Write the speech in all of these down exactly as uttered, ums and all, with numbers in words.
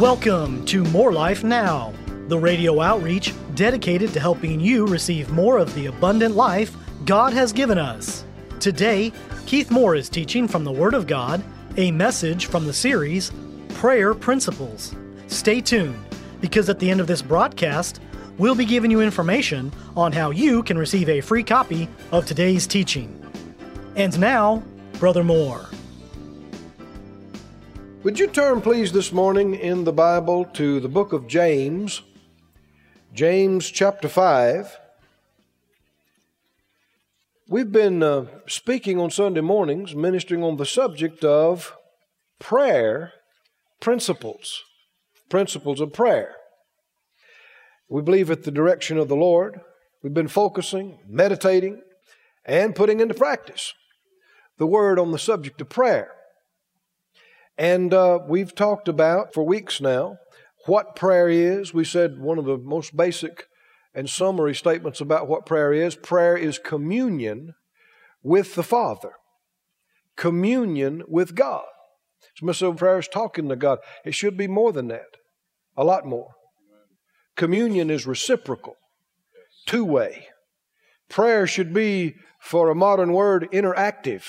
Welcome to More Life Now, the radio outreach dedicated to helping you receive more of the abundant life God has given us. Today, Keith Moore is teaching from the Word of God, a message from the series, Prayer Principles. Stay tuned, because at the end of this broadcast, we'll be giving you information on how you can receive a free copy of today's teaching. And now, Brother Moore. Would you turn, please, this morning in the Bible to the book of James, James chapter five. We've been uh, speaking on Sunday mornings, ministering on the subject of prayer principles, principles of prayer. We believe at the direction of the Lord. We've been focusing, meditating, and putting into practice the Word on the subject of prayer. And uh, we've talked about for weeks now what prayer is. We said one of the most basic and summary statements about what prayer is. Prayer is communion with the Father. Communion with God. So prayer is talking to God. It should be more than that. A lot more. Communion is reciprocal. Two-way. Prayer should be, for a modern word, interactive.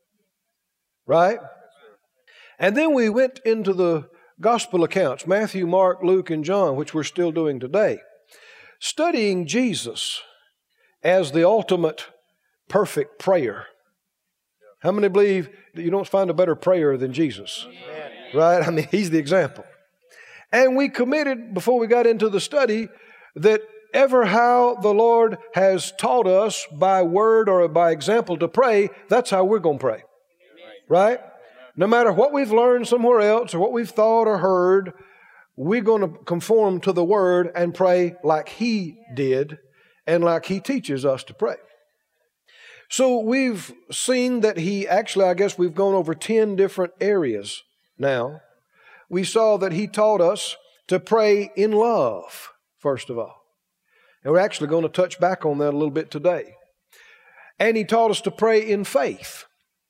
Right? And then we went into the gospel accounts, Matthew, Mark, Luke, and John, which we're still doing today, studying Jesus as the ultimate perfect prayer. How many believe that you don't find a better prayer than Jesus? Amen. Right? I mean, He's the example. And we committed, before we got into the study, that ever how the Lord has taught us by word or by example to pray, that's how we're going to pray. Right? No matter what we've learned somewhere else or what we've thought or heard, we're going to conform to the Word and pray like He did and like He teaches us to pray. So we've seen that He actually, I guess we've gone over ten different areas now. We saw that He taught us to pray in love, first of all. And we're actually going to touch back on that a little bit today. And He taught us to pray in faith.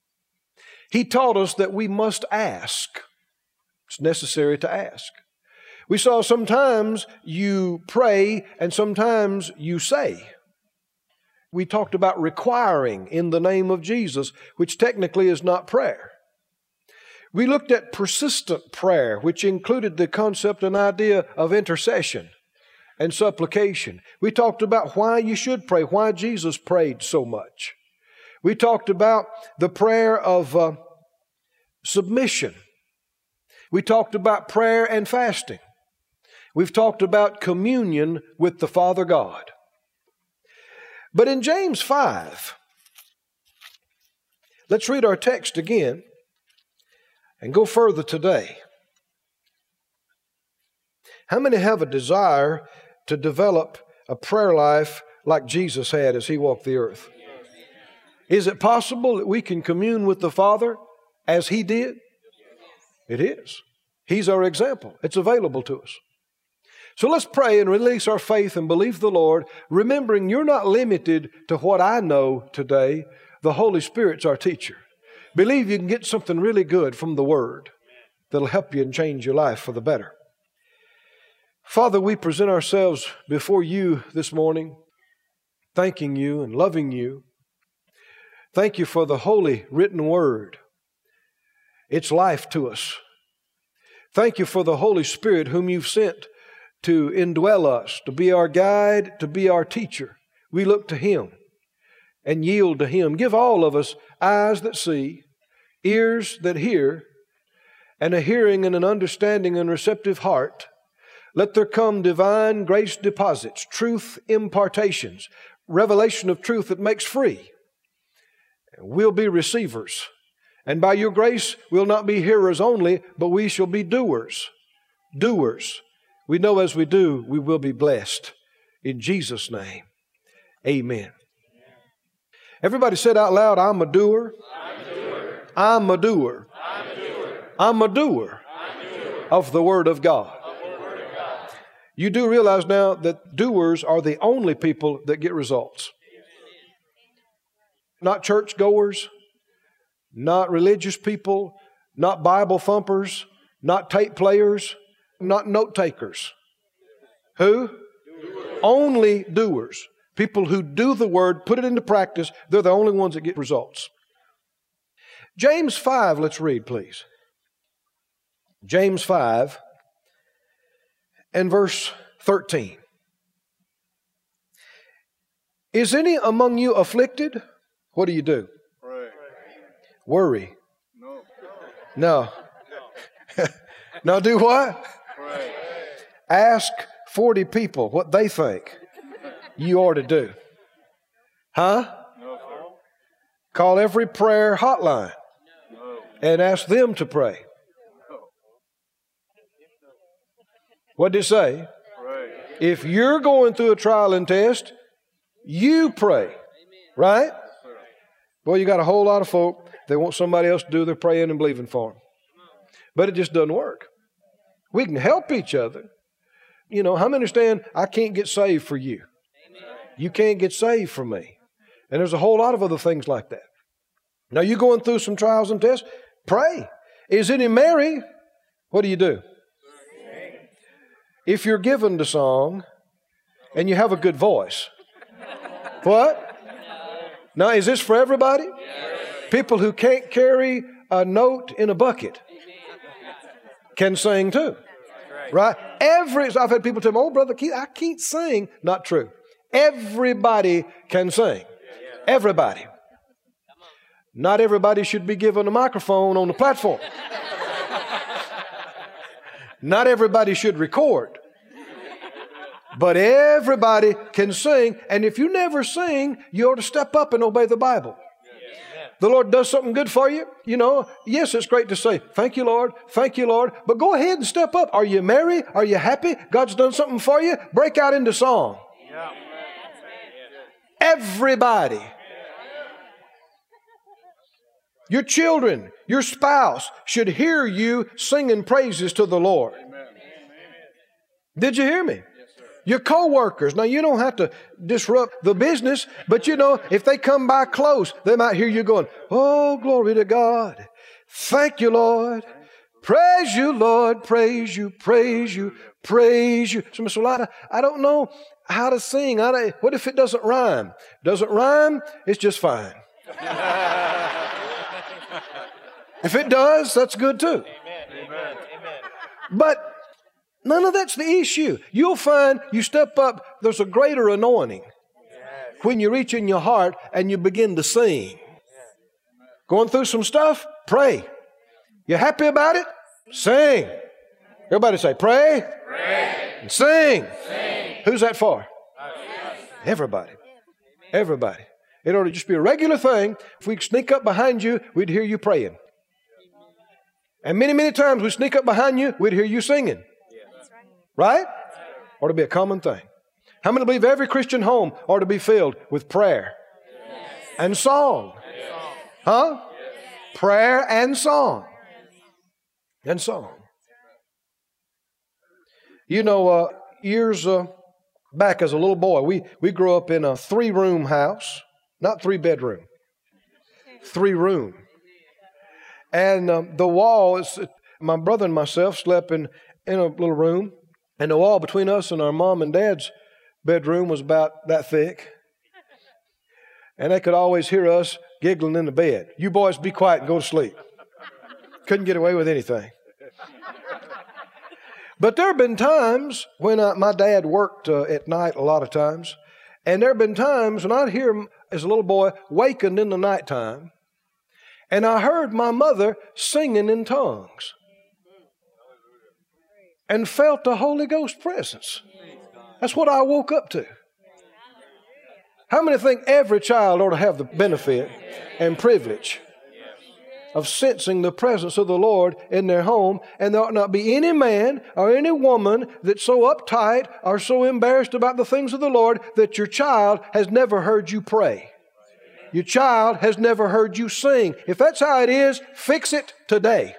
He taught us that we must ask. It's necessary to ask. We saw sometimes you pray and sometimes you say. We talked about requiring in the name of Jesus, which technically is not prayer. We looked at persistent prayer, which included the concept and idea of intercession and supplication. We talked about why you should pray, why Jesus prayed so much. We talked about the prayer of uh, submission. We talked about prayer and fasting. We've talked about communion with the Father God. But in James five, let's read our text again and go further today. How many have a desire to develop a prayer life like Jesus had as He walked the earth? Is it possible that we can commune with the Father as He did? It is. He's our example. It's available to us. So let's pray and release our faith and believe the Lord, remembering you're not limited to what I know today. The Holy Spirit's our teacher. Believe you can get something really good from the Word that'll help you and change your life for the better. Father, we present ourselves before you this morning, thanking you and loving you. Thank you for the holy written word. It's life to us. Thank you for the Holy Spirit whom you've sent to indwell us, to be our guide, to be our teacher. We look to Him and yield to Him. Give all of us eyes that see, ears that hear, and a hearing and an understanding and receptive heart. Let there come divine grace deposits, truth impartations, revelation of truth that makes free. We'll be receivers. And by your grace, we'll not be hearers only, but we shall be doers. Doers. We know as we do, we will be blessed. In Jesus' name, amen. Everybody said out loud, I'm a doer. I'm a doer. I'm a doer. I'm a doer. I'm a doer of the Word of God. You do realize now that doers are the only people that get results. Not churchgoers, not religious people, not Bible thumpers, not tape players. not note takers. Who? Doers. Only doers. People who do the word, put it into practice, they're the only ones that get results. James five, let's read, please. James five and verse thirteen. Is any among you afflicted? What do you do? Pray. Worry. No. No. Now do what? Pray. Ask forty people what they think you ought to do. Huh? No, sir. Call every prayer hotline No. and ask them to pray. What did it say? Pray. If you're going through a trial and test, you pray. Right? Well, you got a whole lot of folk that want somebody else to do their praying and believing for them. But it just doesn't work. We can help each other. You know, how many understand I can't get saved for you? You can't get saved for me. And there's a whole lot of other things like that. Now, you're going through some trials and tests, pray. Is any merry? What do you do? If you're given to song and you have a good voice. What? Now, is this for everybody? People who can't carry a note in a bucket can sing too. Right? Every, I've had people tell me, oh, Brother Keith, I can't sing. Not true. Everybody can sing. Everybody. Not everybody should be given a microphone on the platform. Not everybody should record. But everybody can sing. And if you never sing, you ought to step up and obey the Bible. The Lord does something good for you. You know, yes, it's great to say, thank you, Lord. Thank you, Lord. But go ahead and step up. Are you merry? Are you happy? God's done something for you? Break out into song. Yeah. Everybody. Your children, your spouse should hear you singing praises to the Lord. Amen. Did you hear me? Your co-workers. Now, you don't have to disrupt the business, but you know, if they come by close, they might hear you going, oh, glory to God. Thank you, Lord. Praise you, Lord. Praise you, praise you, praise you. So, Mister Lada, I don't know how to sing. I don't, what if it doesn't rhyme? Doesn't rhyme? It's just fine. If it does, that's good too. Amen. But none of that's the issue. You'll find you step up, there's a greater anointing when you reach in your heart and you begin to sing. Going through some stuff? Pray. You happy about it? Sing. Everybody say, pray, Pray. and sing. Sing. Who's that for? Everybody. Everybody. It ought to just be a regular thing. If we sneak up behind you, we'd hear you praying. And many, many times we sneak up behind you, we'd hear you singing. Right? Ought to be a common thing. How many believe every Christian home ought to be filled with prayer and song? Huh? Prayer and song. And song. You know, uh, years uh, back as a little boy, we, we grew up in a three-room house. Not three-bedroom. Three-room. And um, the wall, is, my brother and myself slept in, in a little room. And the wall between us and our mom and dad's bedroom was about that thick. And they could always hear us giggling in the bed. You boys be quiet and go to sleep. Couldn't get away with anything. But there have been times when I, my dad worked uh, at night a lot of times. And there have been times when I'd hear him as a little boy wakened in the nighttime. And I heard my mother singing in tongues. And felt the Holy Ghost presence. That's what I woke up to. How many think every child ought to have the benefit and privilege of sensing the presence of the Lord in their home, and there ought not be any man or any woman that's so uptight or so embarrassed about the things of the Lord that your child has never heard you pray. Your child has never heard you sing. If that's how it is, fix it today.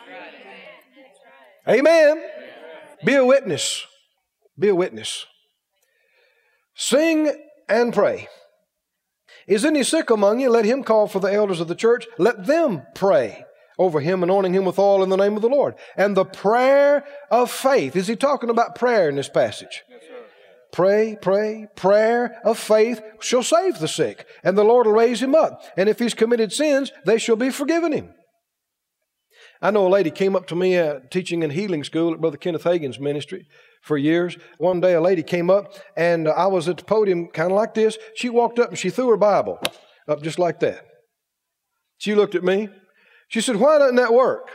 Amen. Be a witness. Be a witness. Sing and pray. Is any sick among you? Let him call for the elders of the church. Let them pray over him, anointing him with oil in the name of the Lord. And the prayer of faith. Is he talking about prayer in this passage? Yes, sir. Pray, pray, prayer of faith shall save the sick, and the Lord will raise him up. And if he's committed sins, they shall be forgiven him. I know a lady came up to me uh, teaching in healing school at Brother Kenneth Hagin's ministry for years. One day a lady came up, and uh, I was at the podium kind of like this. She walked up and she threw her Bible up just like that. She looked at me. She said, "Why doesn't that work?"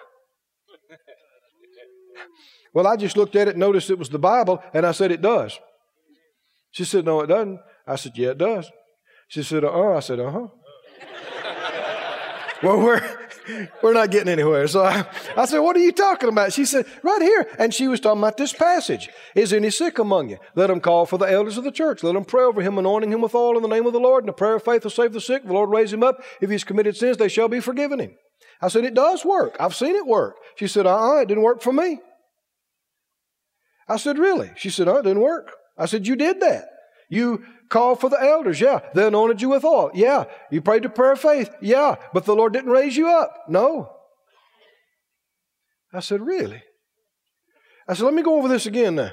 Well, I just looked at it and noticed it was the Bible, and I said, "It does." She said, "No, it doesn't." I said, "Yeah, it does." She said, "Uh-uh." I said, "Uh-huh." Well, we're, we're not getting anywhere. So I, I said, "What are you talking about?" She said, "Right here." And she was talking about this passage. "Is any sick among you? Let him call for the elders of the church. Let him pray over him, anointing him with oil in the name of the Lord. And the prayer of faith will save the sick. The Lord raise him up. If he's committed sins, they shall be forgiven him." I said, "It does work. I've seen it work." She said, "Uh-uh, it didn't work for me." I said, "Really?" She said, "Oh, it didn't work." I said, "You did that. You called for the elders. Yeah. They anointed you with oil. Yeah. You prayed the prayer of faith. Yeah. But the Lord didn't raise you up." "No." I said, "Really?" I said, "Let me go over this again now."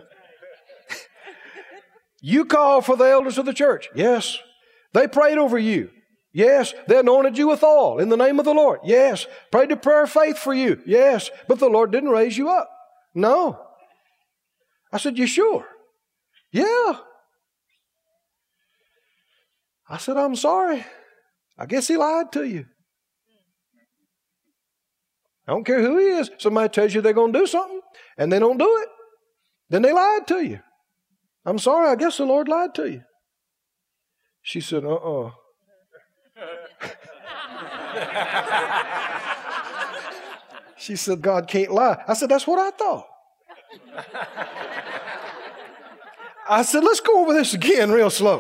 You called for the elders of the church. Yes. They prayed over you. Yes. They anointed you with oil in the name of the Lord. Yes. Prayed the prayer of faith for you. Yes. But the Lord didn't raise you up. No. I said, "You sure?" "Yeah." I said, "I'm sorry. I guess he lied to you." I don't care who he is. Somebody tells you they're going to do something and they don't do it. Then they lied to you. "I'm sorry. I guess the Lord lied to you." She said, "Uh-uh." She said, "God can't lie." I said, "That's what I thought." I said, "Let's go over this again real slow."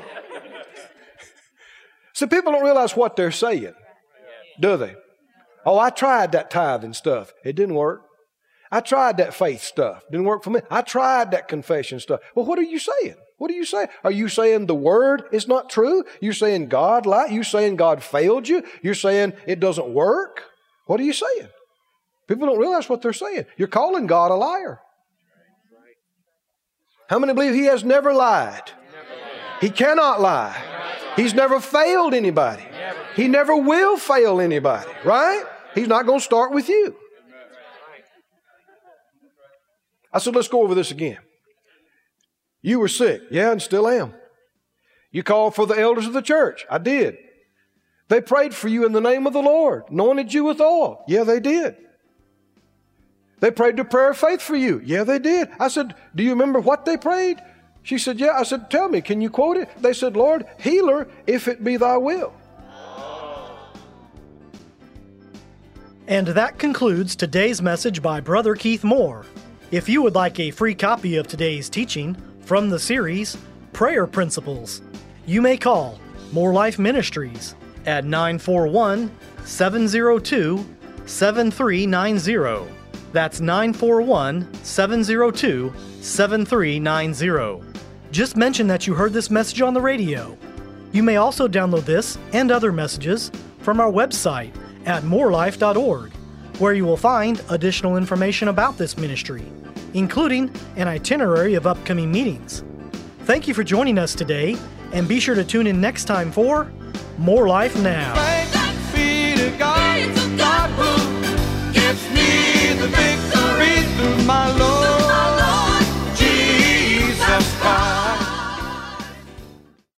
So people don't realize what they're saying, do they? "Oh, I tried that tithing stuff. It didn't work. I tried that faith stuff. Didn't work for me. I tried that confession stuff." Well, what are you saying? What are you saying? Are you saying the word is not true? You're saying God lied? You're saying God failed you? You're saying it doesn't work? What are you saying? People don't realize what they're saying. You're calling God a liar. How many believe he has never lied? He cannot lie. He's never failed anybody. He never will fail anybody, right? He's not going to start with you. I said, let's go over this again. You were sick. Yeah, and still am. You called for the elders of the church. I did. They prayed for you in the name of the Lord, anointed you with oil. Yeah, they did. They prayed the prayer of faith for you. Yeah, they did. I said, do you remember what they prayed? She said, yeah. I said, tell me, can you quote it? They said, Lord, heal her if it be thy will. And that concludes today's message by Brother Keith Moore. If you would like a free copy of today's teaching from the series, Prayer Principles, you may call More Life Ministries at nine four one, seven zero two, seven three nine zero. That's nine four one, seven zero two, seven three nine zero. Just mention that you heard this message on the radio. You may also download this and other messages from our website at more life dot org, where you will find additional information about this ministry, including an itinerary of upcoming meetings. Thank you for joining us today, and be sure to tune in next time for More Life Now.